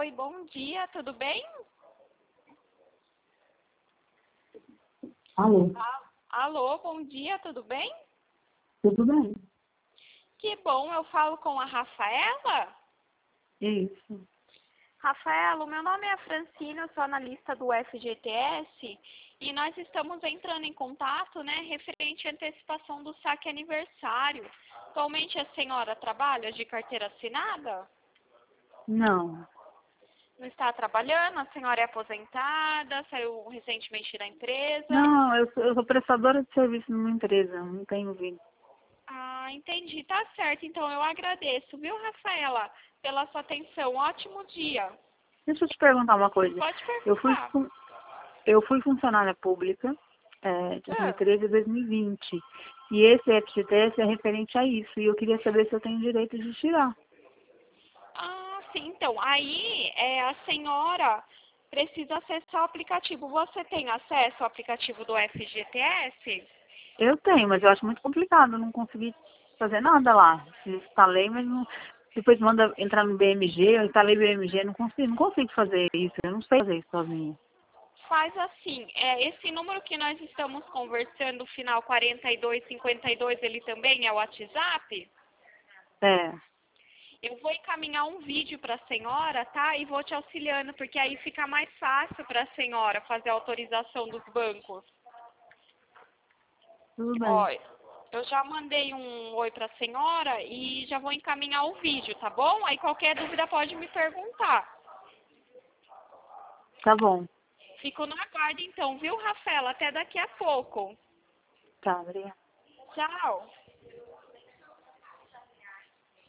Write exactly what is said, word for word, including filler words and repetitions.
Oi, bom dia, tudo bem? Alô, Ah, alô, bom dia, tudo bem? tudo bem? Que bom, eu falo com a Rafaela. Isso. Rafaela, o meu nome é Francina, eu sou analista do F G T S e nós estamos entrando em contato, né, referente à antecipação do saque aniversário. Atualmente a senhora trabalha de carteira assinada? Não. Não está trabalhando? A senhora é aposentada? Saiu recentemente da empresa? Não, eu sou, eu sou prestadora de serviço numa empresa, não tenho vindo. Ah, entendi. Tá certo. Então eu agradeço, viu, Rafaela, pela sua atenção. Ótimo dia. Deixa eu te perguntar uma coisa. Pode Eu fui, perguntar. fun- eu fui funcionária pública é, de Ah, dois mil e treze a dois mil e vinte. E esse F G T S é referente a isso. E eu queria saber se eu tenho direito de tirar. ah, sim. Então, aí é, a senhora precisa acessar o aplicativo. Você tem acesso ao aplicativo do F G T S? Eu tenho, mas eu acho muito complicado. Eu não consegui fazer nada lá. Instalei, mas não. Depois manda entrar no B M G, eu instalei B M G, não consigo, não consigo fazer isso. Eu não sei fazer isso sozinha. Faz assim, é, esse número que nós estamos conversando, final quarenta e dois cinquenta e dois, ele também é o WhatsApp? É. Eu vou encaminhar um vídeo para a senhora, tá? E vou te auxiliando, porque aí fica mais fácil para a senhora fazer a autorização dos bancos. Tudo bem. Ó, eu já mandei um oi para a senhora e já vou encaminhar o vídeo, tá bom? Aí qualquer dúvida pode me perguntar. Tá bom. Fico no aguardo então, viu, Rafaela? Até daqui a pouco. Tá, obrigada. Tchau.